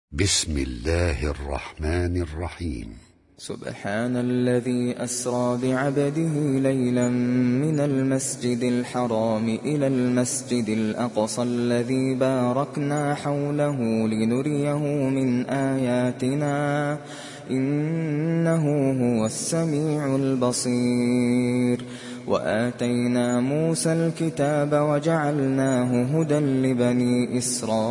بسم الله الرحمن الرحيم. سبحان الذي أسرى بعبده ليلا من المسجد الحرام إلى المسجد الأقصى الذي باركنا حوله لنريه من آياتنا إنه هو السميع البصير. وآتينا موسى الكتاب وجعلناه هدى لبني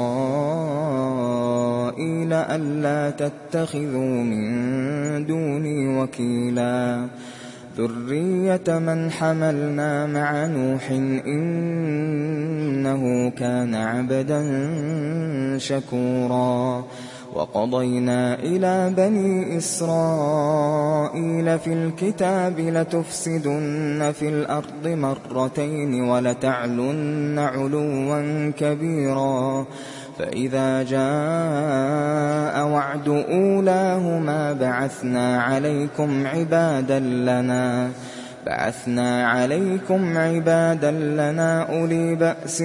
إسرائيل ألا تتخذوا من دوني وكيلا ذرية من حملنا مع نوح إنه كان عبدا شكورا. وقضينا إلى بني إسرائيل في الكتاب لتفسدن في الأرض مرتين ولتعلن علوا كبيرا فإذا جاء وعد أولاهما بعثنا عليكم عبادا لنا أولي بأس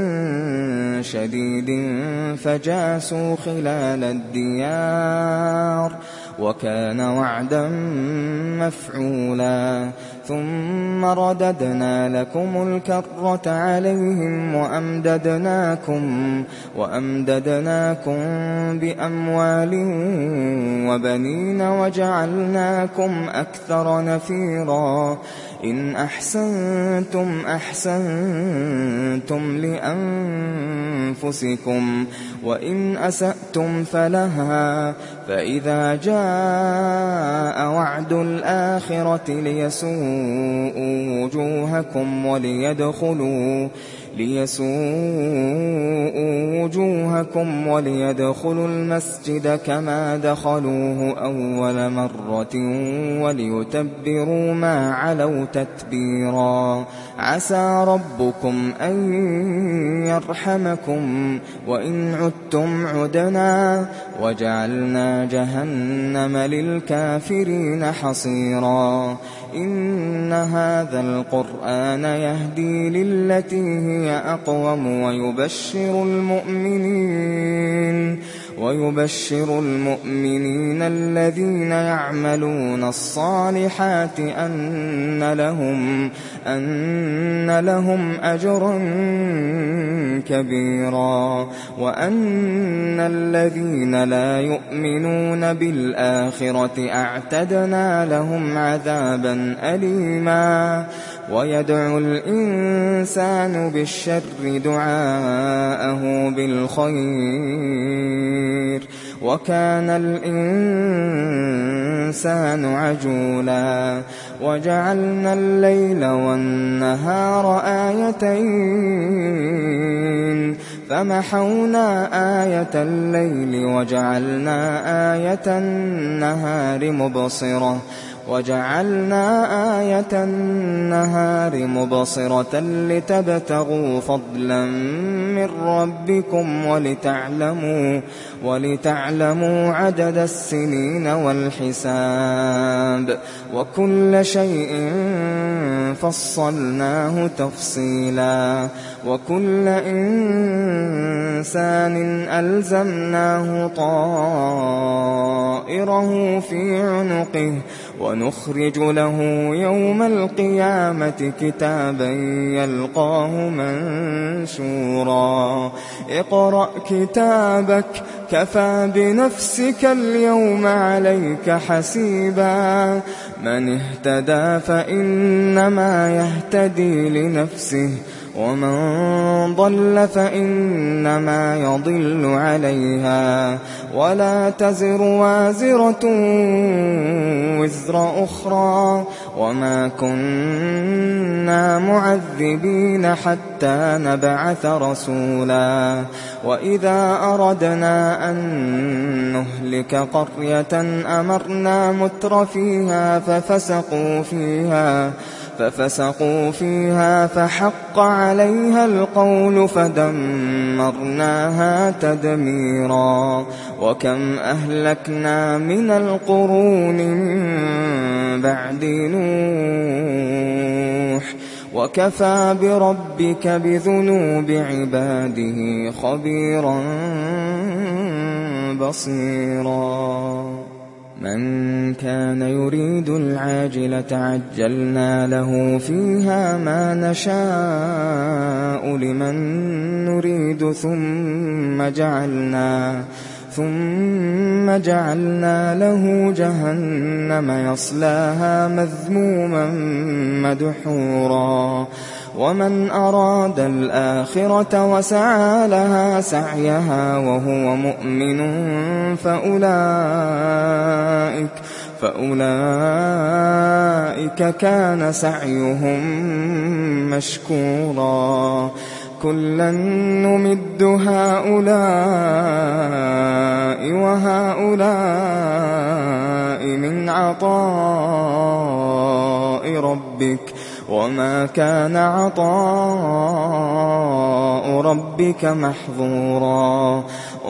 شديد فجاسوا خلال الديار وكان وعدا مفعولا. ثم رددنا لكم الكرة عليهم وأمددناكم بأموال وبنين وجعلناكم أكثر نفيرا. إن أحسنتم أحسنتم لأنفسكم وإن أسأتم فلها. فإذا جاء وعد الآخرة ليسوءوا وجوهكم وليدخلوا المسجد كما دخلوه أول مرة وليتبروا ما علوا تتبيرا. عسى ربكم أن يرحمكم وإن عدتم عدنا وجعلنا جهنم للكافرين حصيرا. إن هذا القرآن يهدي للتي هي أقوم ويبشر المؤمنين الذين يعملون الصالحات أن لهم أجرا كبيرا وأن الذين لا يؤمنون بالآخرة أعتدنا لهم عذابا أليما. ويدعو الإنسان بالشر دعاءه بالخير وكان الإنسان عجولا. وجعلنا الليل والنهار آيتين فمحونا آية الليل وجعلنا آية النهار مبصرة لتبتغوا فضلا من ربكم ولتعلموا عدد السنين والحساب وكل شيء فصلناه تفصيلا. وكل إنسان ألزمناه طائره في عنقه ونخرج له يوم القيامة كتابا يلقاه منشورا. اقرأ كتابك كفى بنفسك اليوم عليك حسيبا. من اهتدى فإنما يهتدي لنفسه ومن ضل فإنما يضل عليها ولا تزر وازرة وزر أخرى وما كنا معذبين حتى نبعث رسولا. وإذا أردنا أن نهلك قرية أمرنا مترفيها ففسقوا فيها فحق عليها القول فدمرناها تدميرا. وكم أهلكنا من القرون من بعد نوح وكفى بربك بذنوب عباده خبيرا بصيرا من كان يريد العاجلة عجلنا له فيها ما نشاء لمن نريد ثم جعلنا له جهنم يصلاها مذموما مدحورا ومن أراد الآخرة وسعى لها سعيها وهو مؤمن فأولئك كان سعيهم مشكورا كلا نمد هؤلاء وهؤلاء من عطاء ربك وما كان عطاء ربك محظورا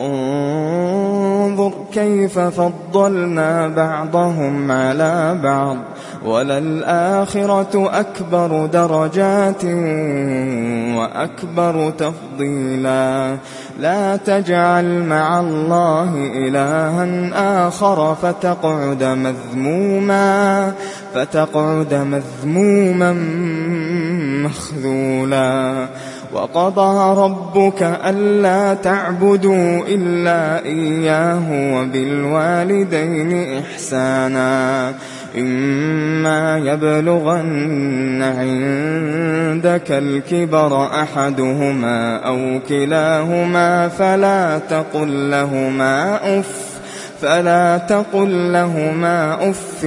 انظر كيف فضلنا بعضهم على بعض وللآخرة أكبر درجات وأكبر تفضيلا لا تجعل مع الله إلها آخر فتقعد مذموما مخذولا وقضى ربك ألا تعبدوا إلا إياه وبالوالدين إحسانا إما يبلغن عندك الكبر أحدهما أو كلاهما فلا تقل لهما أف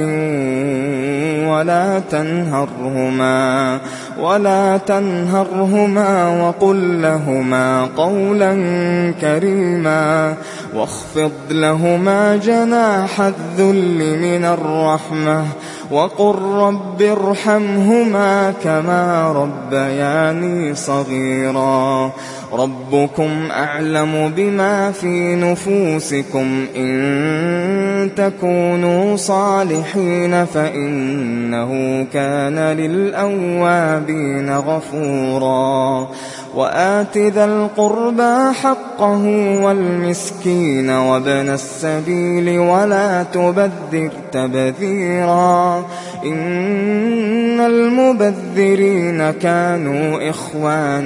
ولا تنهرهما وقل لهما قولا كريما واخفض لهما جناح الذل من الرحمة وقل رب ارحمهما كما ربياني صغيرا ربكم أعلم بما في نفوسكم إن تكونوا صالحين فإنه كان للأوابين غفورا وآت ذا القربى حقه والمسكين وابن السبيل ولا تبذر تبذيرا إن المبذرين كانوا إخوان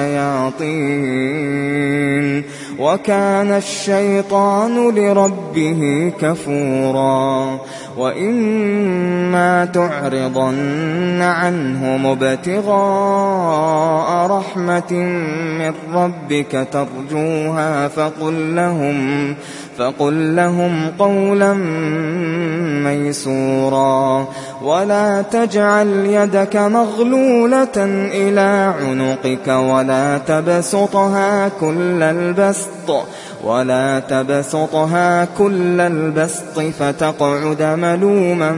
الشياطين وكان الشيطان لربه كفورا وإما تعرضن عنهم ابتغاء رحمة من ربك ترجوها فقل لهم قولا ميسورا ولا تجعل يدك مغلولة إلى عنقك ولا تبسطها كل البسط فتقعد ملوما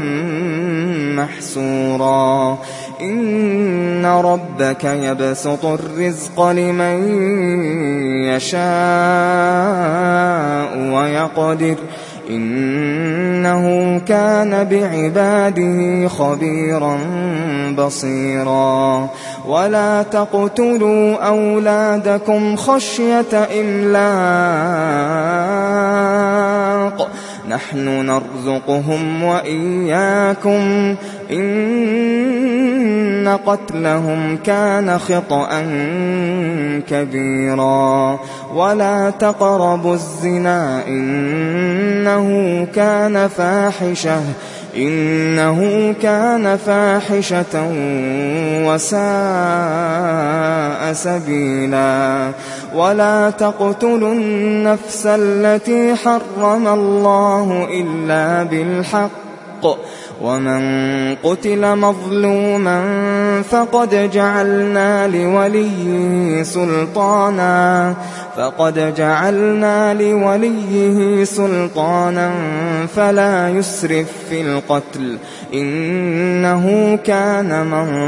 محسورا إن ربك يبسط الرزق لمن يشاء ويقدر إنه كان بعباده خبيرا بصيرا ولا تقتلوا أولادكم خشية إملاق نحن نرزقهم وإياكم إن قتلهم كان خطأ كبيرا ولا تقربوا الزنا إنه كان فاحشة وساء سبيلا ولا تقتلوا النفس التي حرم الله إلا بالحق ومن قتل مظلوما فقد جعلنا لوليه سلطانا فلا يسرف في القتل إنه كان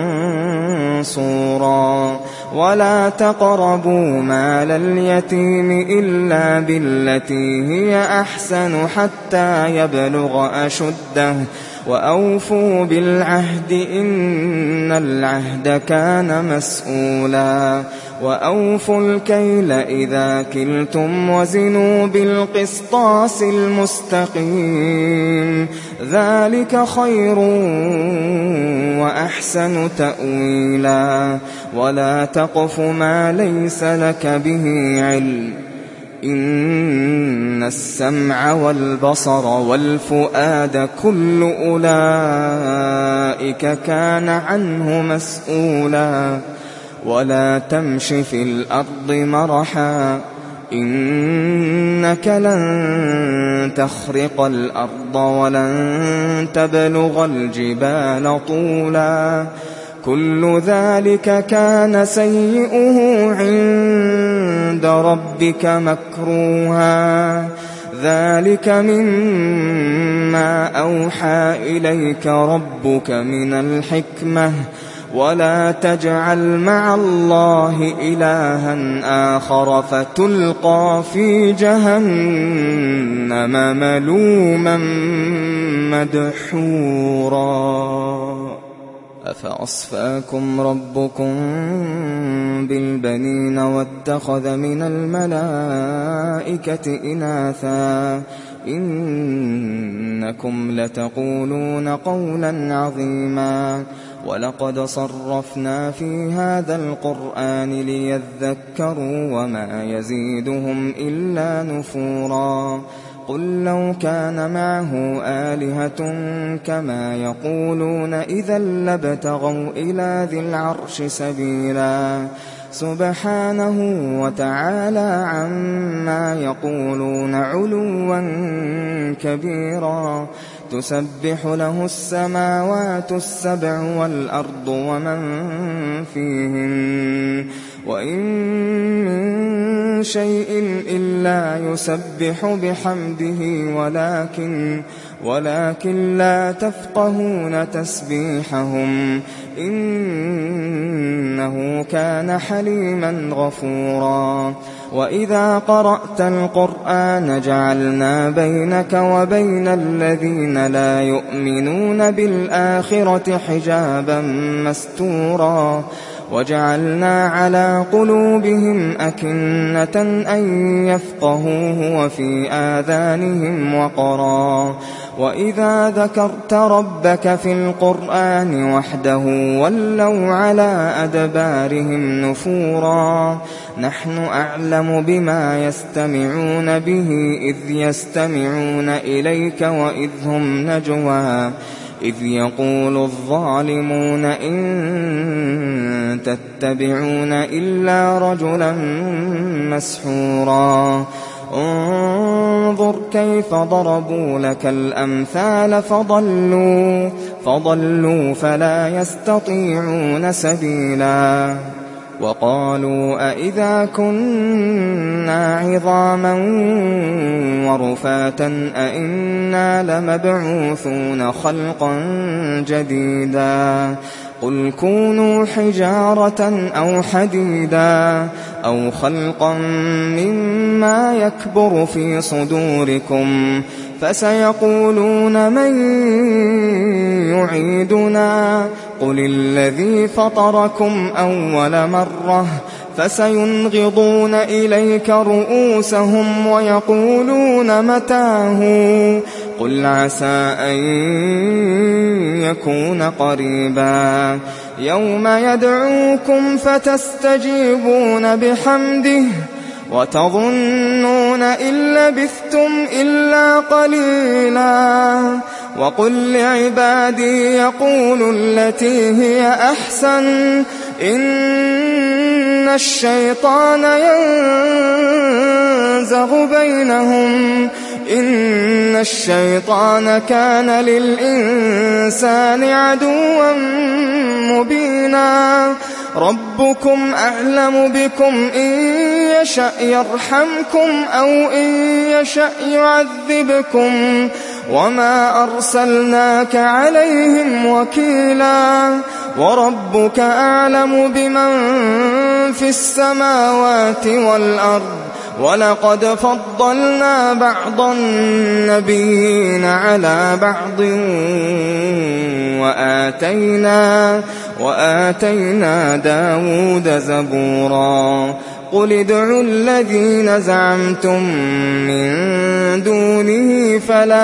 منصورا ولا تقربوا مال اليتيم إلا بالتي هي أحسن حتى يبلغ أشده وأوفوا بالعهد إن العهد كان مسؤولا وأوفوا الكيل إذا كلتم وزنوا بالقسطاس المستقيم ذلك خير وأحسن تأويلا ولا تقف ما ليس لك به علم إن السمع والبصر والفؤاد كل أولئك كان عنه مسؤولا ولا تمش في الأرض مرحا إنك لن تخرق الأرض ولن تبلغ الجبال طولا كل ذلك كان سيئه عند ربك مكروها ذلك مما أوحى إليك ربك من الحكمة ولا تجعل مع الله إلها آخر فتلقى في جهنم ملوما مدحورا أفأصفاكم ربكم بالبنين واتخذ من الملائكة إناثا إنكم لتقولون قولا عظيما ولقد صرفنا في هذا القرآن ليذكروا وما يزيدهم إلا نفورا قل لو كان معه آلهة كما يقولون إذا لابتغوا إلى ذي العرش سبيلا سبحانه وتعالى عما يقولون علوا كبيرا تسبح له السماوات السبع والأرض ومن فيهن وإن من شيء إلا يسبح بحمده ولكن لا تفقهون تسبيحهم إنه كان حليما غفورا وإذا قرأت القرآن جعلنا بينك وبين الذين لا يؤمنون بالآخرة حجابا مستورا وجعلنا على قلوبهم أكنة أن يفقهوه وفي آذانهم وقرا وإذا ذكرت ربك في القرآن وحده ولوا على أدبارهم نفورا نحن أعلم بما يستمعون به إذ يستمعون إليك وإذ هم نجوى إذ يقول الظالمون إن تتبعون إلا رجلا مسحورا انظر كيف ضربوا لك الأمثال فضلوا فلا يستطيعون سبيلا وقالوا أئذا كنا عظاما ورفاتا أئنا لمبعوثون خلقا جديدا قل كونوا حجارة أو حديدا أو خلقا مما يكبر في صدوركم فسيقولون من يعيدنا قل الذي فطركم أول مرة فسينغضون إليك رؤوسهم ويقولون متاه قل عسى أن يكون قريبا يوم يدعوكم فتستجيبون بحمده وتظنون إن لبثتم إلا قليلا وقل لعبادي يقولوا التي هي أحسن إن الشيطان ينزغ بينهم إن الشيطان كان للإنسان عدوا مبينا ربكم أعلم بكم إن يشأ يرحمكم أو إن يشأ يعذبكم وما أرسلناك عليهم وكيلا وربك أعلم بمن في السماوات والأرض ولقد فضلنا بعض النبيين على بعض وآتينا داود زبورا قل ادعوا الذين زعمتم من دونه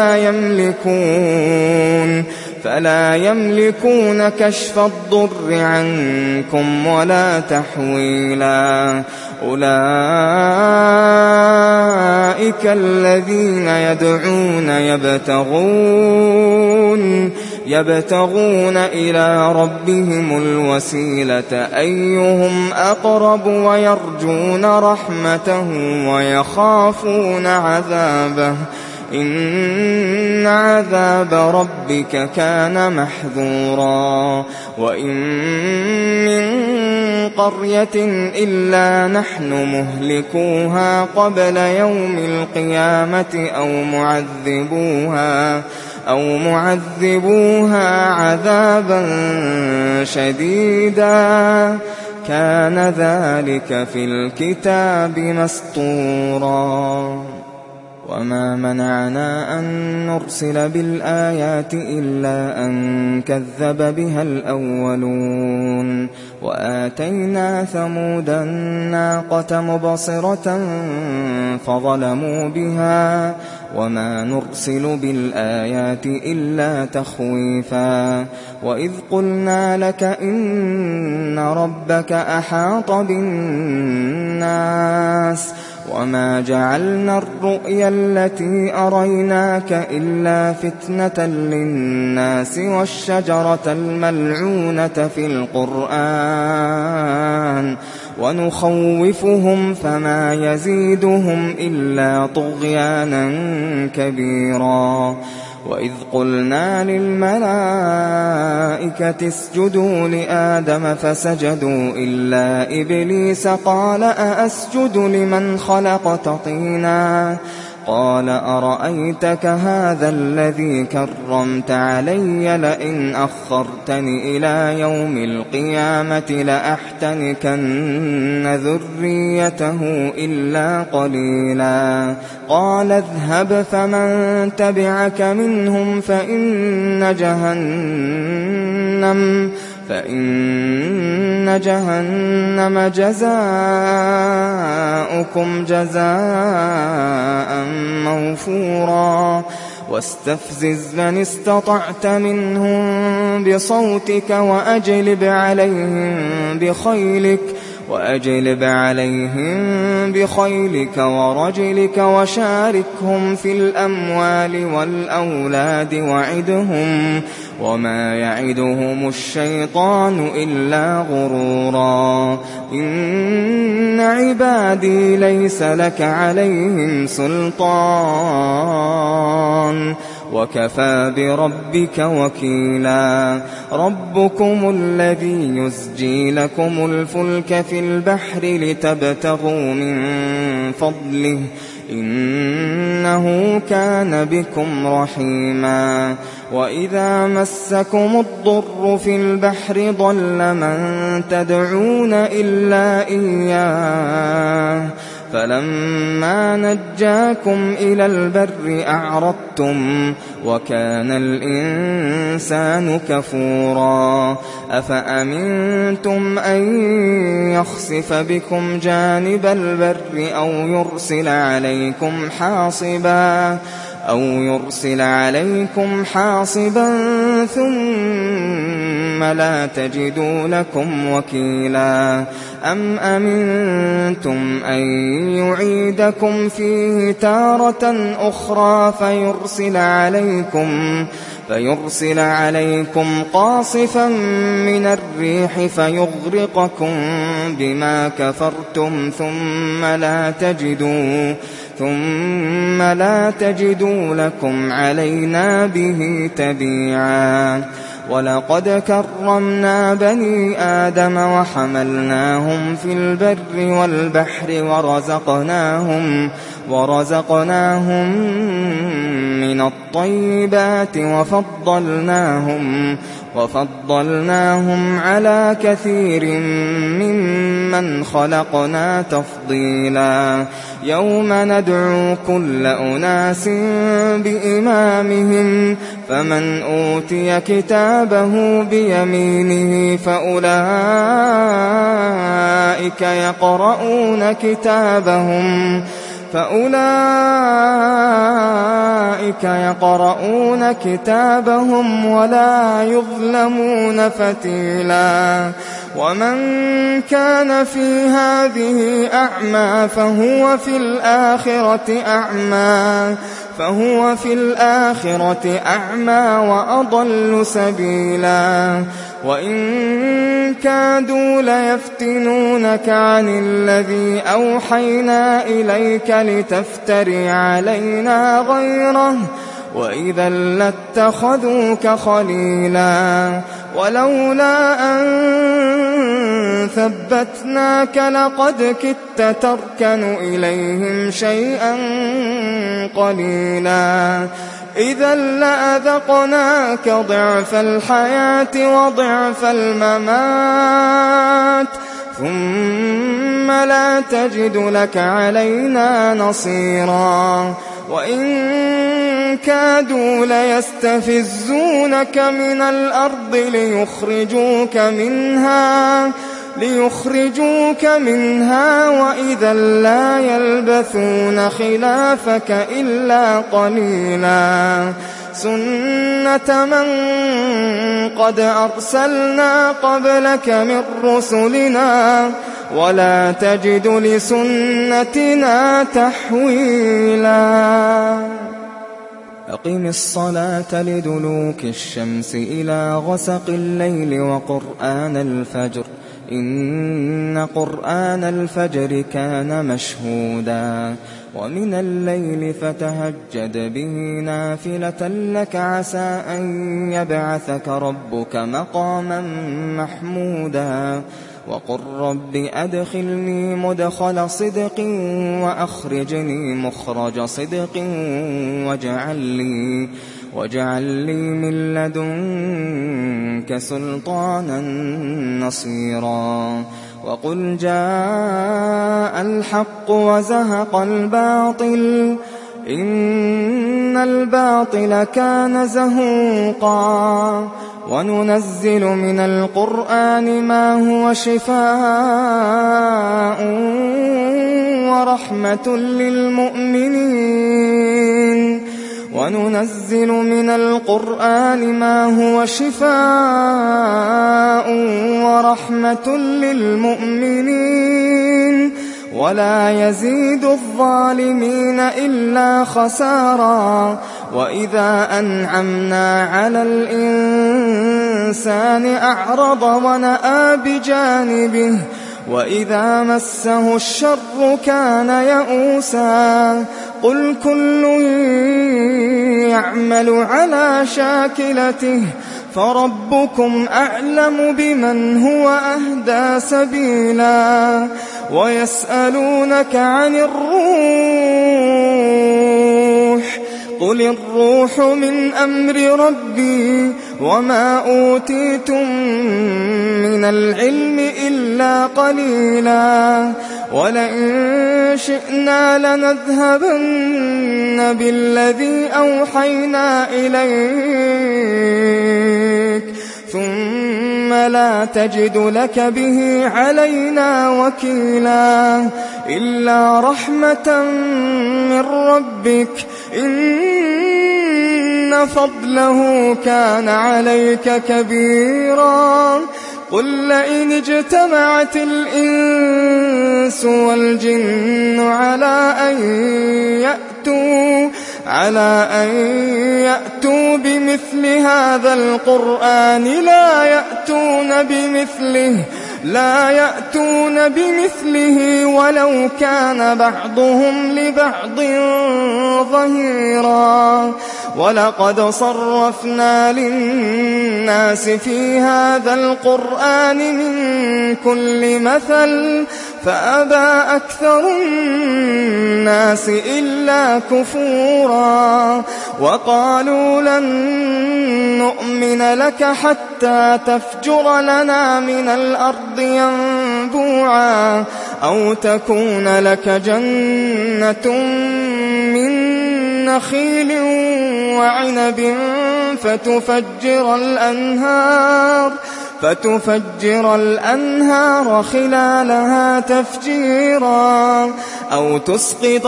فلا يملكون كشف الضر عنكم ولا تحويلا أولئك الذين يدعون يبتغون إلى ربهم الوسيلة أيهم أقرب ويرجون رحمته ويخافون عذابه إن عذاب ربك كان محذورا وإن من قرية إلا نحن مهلكوها قبل يوم القيامة أو معذبوها عذابا شديدا كان ذلك في الكتاب مسطورا وما منعنا أن نرسل بالآيات إلا أن كذب بها الأولون وآتينا ثمود الناقة مبصرة فظلموا بها وما نرسل بالآيات إلا تخويفا وإذ قلنا لك إن ربك أحاط بالناس وما جعلنا الرؤيا التي أريناك إلا فتنة للناس والشجرة الملعونة في القرآن ونخوفهم فما يزيدهم إلا طغيانا كبيرا وإذ قلنا للملائكة اسجدوا لآدم فسجدوا إلا إبليس قال أأسجد لمن خلقت طينا قال أرأيتك هذا الذي كرمت علي لئن أخرتني إلى يوم القيامة لأحتنكن ذريته إلا قليلا قال اذهب فمن تبعك منهم فإن جهنم جزاؤكم جزاء موفورا واستفزز من استطعت منهم بصوتك وأجلب عليهم بخيلك ورجلك وشاركهم في الأموال والأولاد وعدهم وما يعدهم الشيطان إلا غرورا إن عبادي ليس لك عليهم سلطان وكفى بربك وكيلا ربكم الذي يزجي لكم الفلك في البحر لتبتغوا من فضله إنه كان بكم رحيما وإذا مسكم الضر في البحر ضل من تدعون إلا إياه فلما نجاكم إلى البر أعرضتم وكان الإنسان كفورا أفأمنتم أن يخسف بكم جانب البر أو يرسل عليكم حاصبا ثم لا تجدوا لكم وكيلا أم أمنتم أن يعيدكم فيه تارة أخرى فيرسل عليكم قاصفا من الريح فيغرقكم بما كفرتم ثم لا تجدوا لكم علينا به تبيعا ولقد كرمنا بني آدم وحملناهم في البر والبحر ورزقناهم من من الطيبات وفضلناهم على كثير ممن خلقنا تفضيلا يوم ندعو كل أناس بإمامهم فمن أوتي كتابه بيمينه فأولئك يقرؤون كتابهم ولا يظلمون فتيلا ومن كان في هذه أعمى فهو في الآخرة أعمى وأضل سبيلا وإن كادوا ليفتنونك عن الذي أوحينا إليك لتفتري علينا غيره وإذا لاتخذوك خليلا ولولا أن ثبتناك لقد كدت تركن إليهم شيئا قليلا إذا لأذقناك ضعف الحياة وضعف الممات ثم لا تجد لك علينا نصيرا وإن كادوا ليستفزونك من الأرض ليخرجوك منها وإذا لا يلبثون خلافك إلا قليلا سنة من قد أرسلنا قبلك من رسلنا ولا تجد لسنتنا تحويلا أقم الصلاة لدلوك الشمس إلى غسق الليل وقرآن الفجر إن قرآن الفجر كان مشهودا ومن الليل فتهجد به نافلة لك عسى أن يبعثك ربك مقاما محمودا وقل رب أدخلني مدخل صدق وأخرجني مخرج صدق واجعل لي من لدنك سلطانا نصيرا وقل جاء الحق وزهق الباطل إن الباطل كان زهوقا وننزل من القرآن ما هو شفاء ورحمة للمؤمنين وننزل من القرآن ما هو شفاء ورحمة للمؤمنين ولا يزيد الظالمين إلا خسارا وإذا أنعمنا على الإنسان أعرض ونأى بجانبه وإذا مسه الشر كان يئوسا قل كل يعمل على شاكلته فربكم أعلم بمن هو أهدى سبيلا ويسألونك عن الروح قل الروح من أمر ربي وما أوتيتم من العلم إلا قليلا ولئن شئنا لنذهبن بالذي أوحينا إليك ثم لا تجد لك به علينا وكيلا إلا رحمة من ربك إن فضله كان عليك كبيرا قل لئن اجتمعت الإنس والجن على أن يأتوا بمثل هذا القرآن لا يأتون بمثله ولو كان بعضهم لبعض ظهيرا ولقد صرفنا للناس في هذا القرآن من كل مثل فأبى أكثر الناس إلا كفورا وقالوا لن نؤمن لك حتى تفجر لنا من الأرض ينبوعا أو تكون لك جنة من نخيل وعنب فتفجر الأنهار خلالها تفجيرا أو تسقط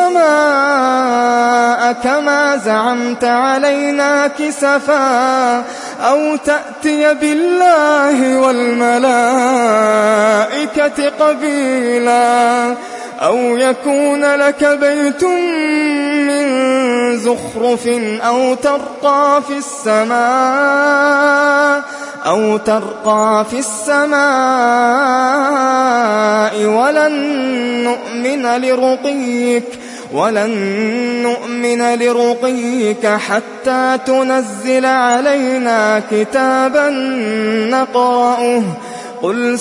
السماء كما زعمت علينا كسفا أو تأتي بالله والملائكة قبيلا أو يكون لك بيت من زخرف أو ترقى في السماء ولن نؤمن لرقيك حتى تنزل علينا كتابا نقرأه قل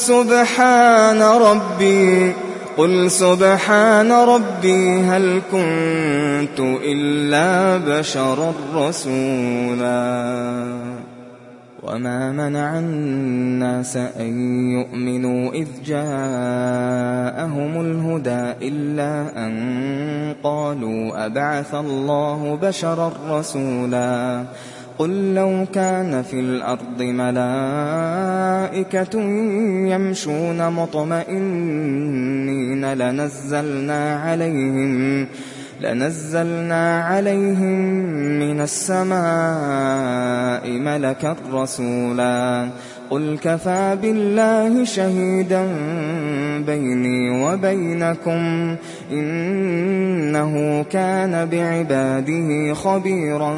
سبحان ربي هل كنت إلا بشرا رسولا وما منع الناس أن يؤمنوا إذ جاءهم الهدى إلا أن قالوا أبعث الله بشرا رسولا قل لو كان في الأرض ملائكة يمشون مطمئنين لنزلنا عليهم من السماء ملكا رسولا قل كفى بالله شهيدا بيني وبينكم إنه كان بعباده خبيرا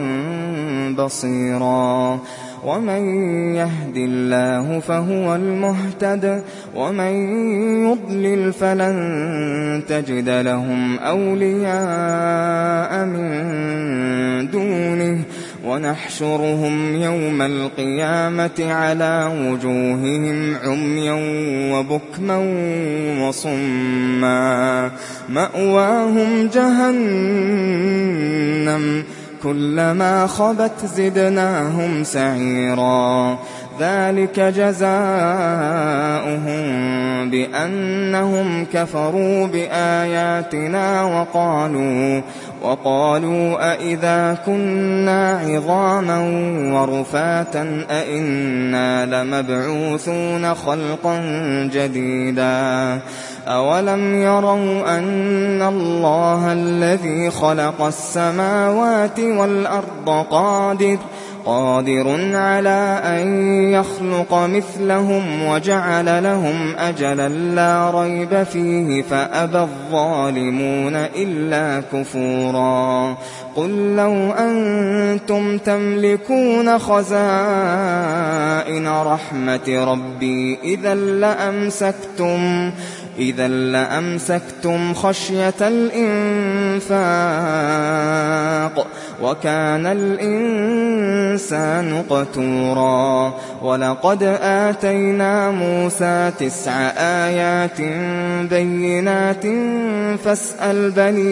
بصيرا ومن يهد الله فهو المهتد ومن يضلل فلن تجد لهم أولياء من دونه ونحشرهم يوم القيامة على وجوههم عميا وبكما وصما مأواهم جهنم كلما خبت زدناهم سعيرا ذلك جزاؤهم بأنهم كفروا بآياتنا وقالوا أئذا كنا عظاما ورفاتا أئنا لمبعوثون خلقا جديدا أولم يروا أن الله الذي خلق السماوات والأرض قادر على أن يخلق مثلهم وجعل لهم أجلا لا ريب فيه فأبى الظالمون إلا كفورا قل لو أنتم تملكون خزائن رحمة ربي إذا لأمسكتم خشية الإنفاق وكان الإنسان قتورا ولقد آتينا موسى 9 آيات بينات فاسأل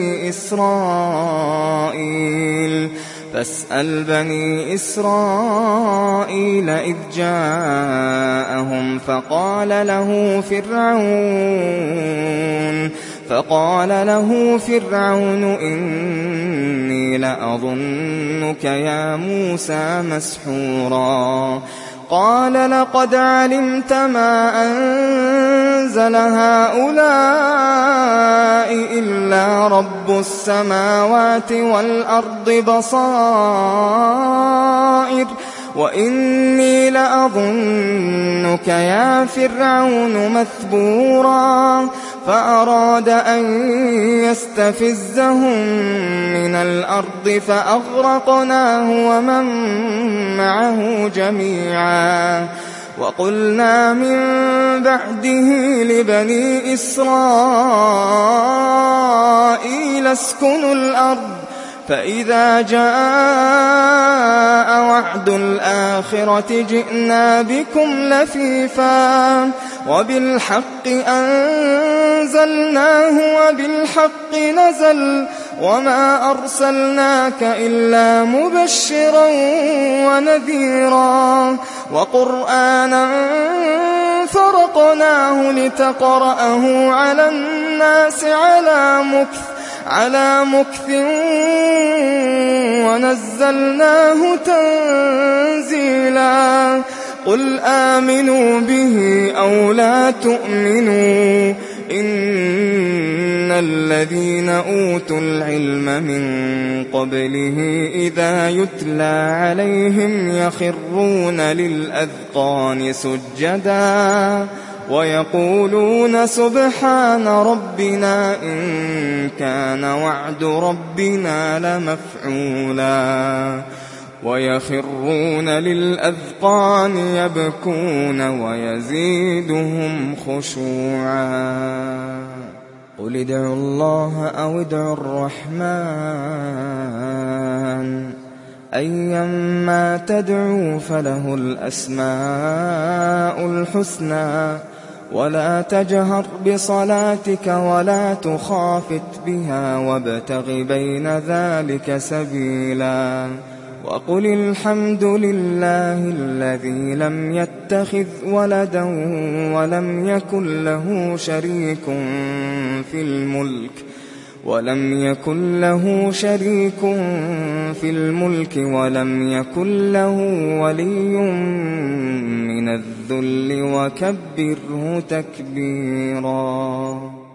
بني إسرائيل إذ جاءهم فقال له فرعون إني لأظنك يا موسى مسحورا قال لقد علمت ما أنزل هؤلاء إلا رب السماوات والأرض بصائر وإني لأظنك يا فرعون مثبورا فأراد أن يستفزهم من الأرض فأغرقناه ومن معه جميعا وقلنا من بعده لبني إسرائيل اسكنوا الأرض فإذا جاء وعد الآخرة جئنا بكم لفيفا وبالحق أنزلناه وبالحق نزل وما أرسلناك إلا مبشرا ونذيرا وقرآنا فرقناه لتقرأه على الناس على مكث ونزلناه تنزيلا قل آمنوا به أو لا تؤمنوا إن الذين أوتوا العلم من قبله إذا يتلى عليهم يخرون للأذقان سجدا ويقولون سبحان ربنا إن كان وعد ربنا لمفعولا ويخرون للأذقان يبكون ويزيدهم خشوعا قل ادعوا الله أو ادعوا الرحمن أيما تدعوا فله الأسماء الحسنى ولا تجهر بصلاتك ولا تخافت بها وابتغ بين ذلك سبيلا وقل الحمد لله الذي لم يتخذ ولدا ولم يكن له شريك في الملك ولم يكن له ولي من الذل وكبره تكبيرا